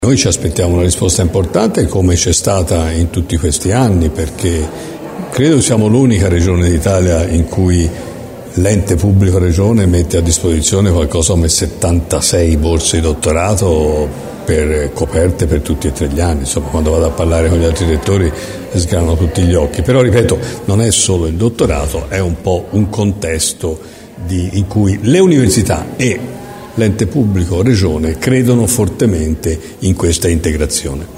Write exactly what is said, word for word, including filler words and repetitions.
Noi ci aspettiamo una risposta importante, come c'è stata in tutti questi anni, perché credo siamo l'unica regione d'Italia in cui l'ente pubblico regione mette a disposizione qualcosa come settantasei borse di dottorato per, coperte per tutti e tre gli anni. Insomma, quando vado a parlare con gli altri rettori sgranano tutti gli occhi. Però, ripeto, non è solo il dottorato, è un po' un contesto di, in cui le università e l'ente pubblico regione credono fortemente in questa integrazione.